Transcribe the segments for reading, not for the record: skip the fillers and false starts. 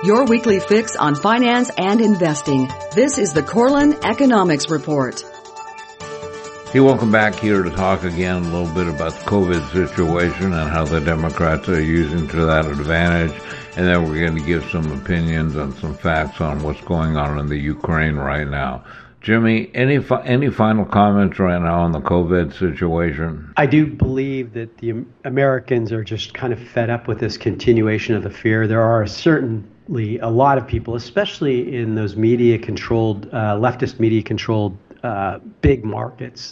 your weekly fix on finance and investing. This is the Corlin Economics Report. Hey, welcome back here to talk again a little bit about the COVID situation and how the Democrats are using to that advantage. And then we're going to give some opinions and some facts on what's going on in the Ukraine right now. Jimmy, any final comments right now on the COVID situation? I do believe that the Americans are just kind of fed up with this continuation of the fear. There are certainly a lot of people, especially in those media-controlled, leftist media-controlled big markets,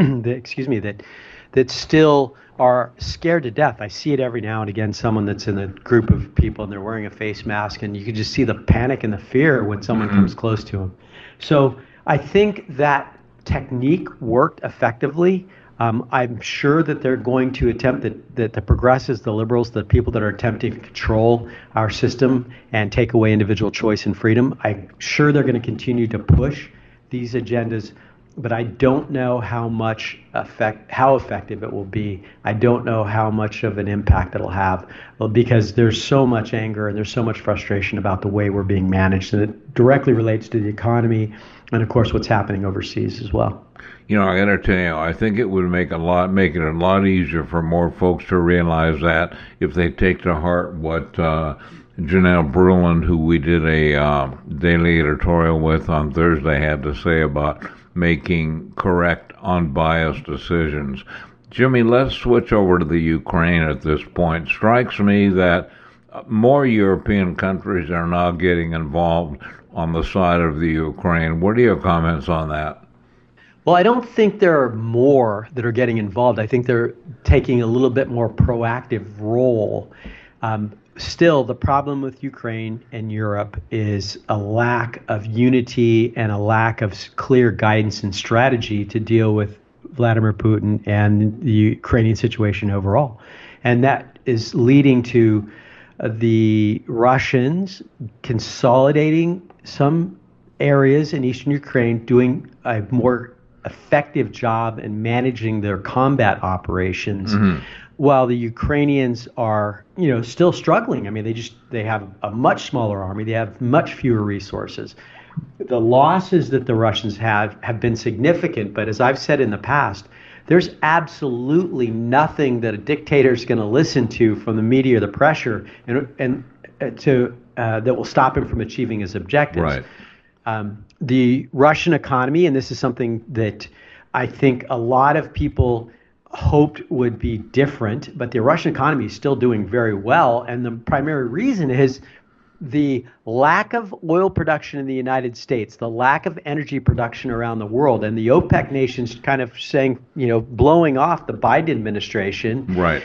that still are scared to death. I see it every now and again, someone that's in a group of people and they're wearing a face mask, and you can just see the panic and the fear when someone comes close to them. So I think that technique worked effectively. I'm sure that they're going to attempt that the progressives, the liberals, the people that are attempting to control our system and take away individual choice and freedom, I'm sure they're going to continue to push these agendas, but I don't know how effective it will be. I don't know how much of an impact it'll have, because there's so much anger and there's so much frustration about the way we're being managed, and it directly relates to the economy and, of course, what's happening overseas as well. You know, I got to tell you, I think it would make it a lot easier for more folks to realize that if they take to heart what Janelle Bruland, who we did a daily editorial with on Thursday, had to say about making correct, unbiased decisions. Jimmy, let's switch over to the Ukraine at this point. Strikes me that more European countries are now getting involved on the side of the Ukraine. What are your comments on that? Well, I don't think there are more that are getting involved. I think they're taking a little bit more proactive role. Still, the problem with Ukraine and Europe is a lack of unity and a lack of clear guidance and strategy to deal with Vladimir Putin and the Ukrainian situation overall. And that is leading to the Russians consolidating some areas in eastern Ukraine, doing a more effective job in managing their combat operations, while the Ukrainians are, still struggling. I mean, they have a much smaller army. They have much fewer resources. The losses that the Russians have been significant, but as I've said in the past, there's absolutely nothing that a dictator is going to listen to from the media or the pressure that will stop him from achieving his objectives. Right. The Russian economy, and this is something that I think a lot of people hoped would be different, but the Russian economy is still doing very well. And the primary reason is the lack of oil production in the United States, the lack of energy production around the world, and the OPEC nations kind of saying, blowing off the Biden administration. Right.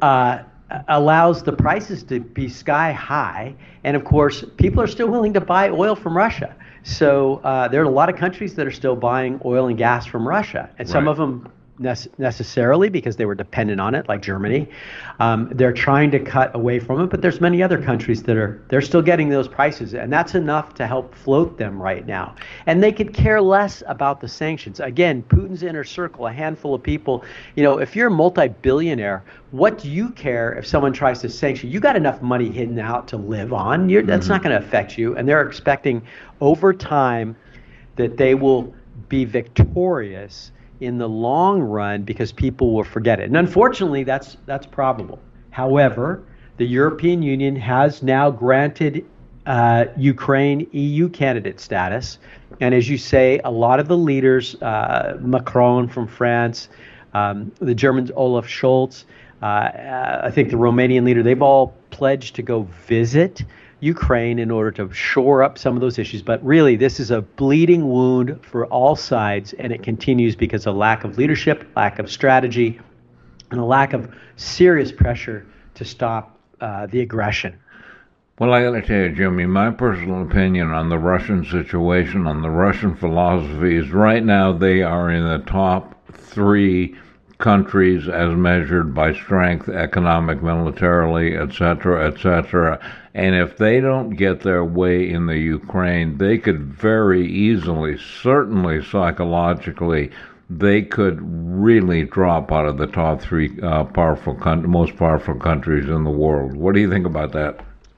Allows the prices to be sky high. And of course, people are still willing to buy oil from Russia. So there are a lot of countries that are still buying oil and gas from Russia. And some of them necessarily because they were dependent on it, like Germany. They're trying to cut away from it, but there's many other countries they're still getting those prices, and that's enough to help float them right now. And they could care less about the sanctions. Again, Putin's inner circle, a handful of people. If you're a multi-billionaire, what do you care if someone tries to sanction? You got enough money hidden out to live on. That's not going to affect you. And they're expecting over time that they will be victorious in the long run because people will forget it. And unfortunately, that's probable. However, the European Union has now granted Ukraine EU candidate status. And as you say, a lot of the leaders, Macron from France, the Germans, Olaf Scholz, I think the Romanian leader, they've all pledged to go visit Ukraine in order to shore up some of those issues. But really, this is a bleeding wound for all sides, and it continues because of lack of leadership, lack of strategy, and a lack of serious pressure to stop the aggression. Well, I got to tell you, Jimmy, my personal opinion on the Russian situation, on the Russian philosophy, is right now they are in the top 3 countries as measured by strength, economic, militarily, etc., etc. And if they don't get their way in the Ukraine, they could very easily, certainly psychologically, they could really drop out of the top 3 most powerful countries in the world. What do you think about that?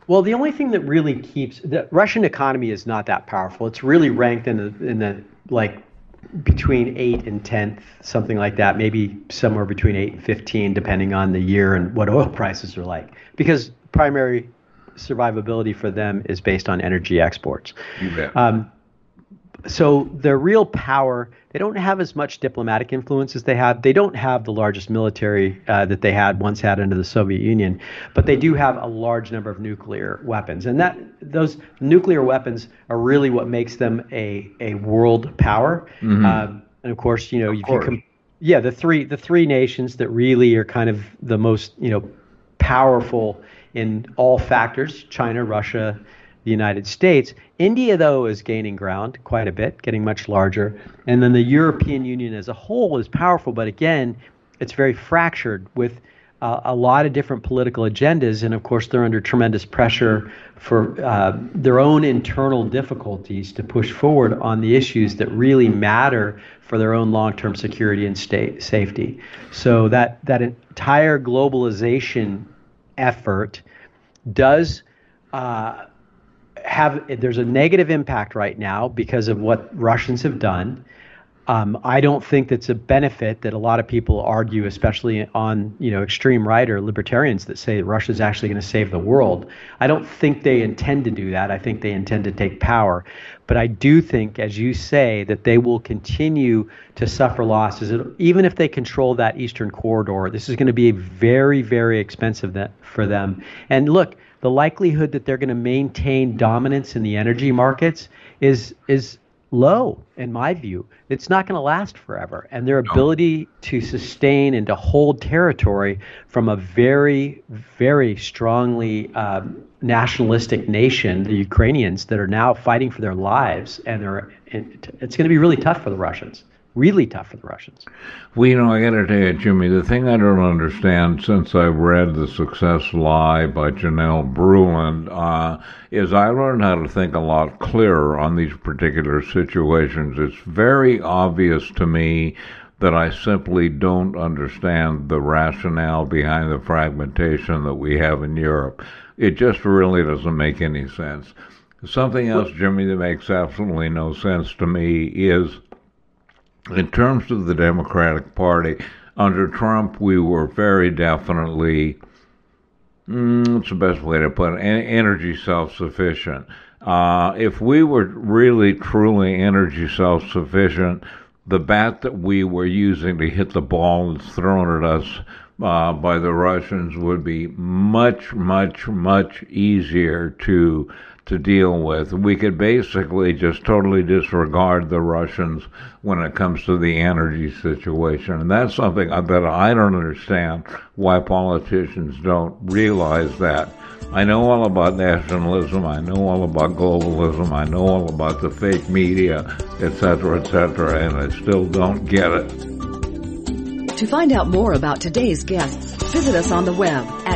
Well, the only thing that really keeps the Russian economy is not that powerful. It's really ranked in the like between 8 and 10th, something like that, maybe somewhere between 8 and 15, depending on the year and what oil prices are like. Because primary survivability for them is based on energy exports. You bet. So their real power, they don't have as much diplomatic influence as they had. They don't have the largest military that they once had under the Soviet Union, but they do have a large number of nuclear weapons. And those nuclear weapons are really what makes them a world power. And of course, you know, the three nations that really are kind of the most, you know, powerful in all factors: China, Russia, the United States. India, though, is gaining ground quite a bit, getting much larger. And then the European Union as a whole is powerful, but again, it's very fractured with a lot of different political agendas. And of course, they're under tremendous pressure for their own internal difficulties to push forward on the issues that really matter for their own long-term security and safety. So that entire globalization effort does there's a negative impact right now because of what Russians have done. I don't think that's a benefit that a lot of people argue, especially on, you know, extreme right or libertarians that say that Russia's actually going to save the world. I don't think they intend to do that. I think they intend to take power. But I do think, as you say, that they will continue to suffer losses. Even if they control that eastern corridor, this is going to be very, very expensive for them. And look, the likelihood that they're going to maintain dominance in the energy markets is low, in my view. It's not going to last forever. And their ability to sustain and to hold territory from a very, very strongly nationalistic nation, the Ukrainians, that are now fighting for their lives, and it's going to be really tough for the Russians. Really tough for the Russians. Well, you know, I got to tell you, Jimmy, the thing I don't understand since I've read The Success Lie by Janelle Bruland is I learned how to think a lot clearer on these particular situations. It's very obvious to me that I simply don't understand the rationale behind the fragmentation that we have in Europe. It just really doesn't make any sense. Something else, Jimmy, that makes absolutely no sense to me is, in terms of the Democratic Party, under Trump, we were very definitely, what's the best way to put it, energy self-sufficient. If we were really, truly energy self-sufficient, the bat that we were using to hit the ball that's thrown at us by the Russians would be much, much, much easier to deal with. We could basically just totally disregard the Russians when it comes to the energy situation. And that's something that I don't understand why politicians don't realize that. I know all about nationalism, I know all about globalism, I know all about the fake media, etc., and I still don't get it. To find out more about today's guests, visit us on the web at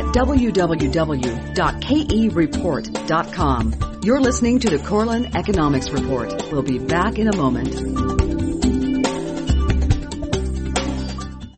www.kereport.com. You're listening to the Korelin Economics Report. We'll be back in a moment.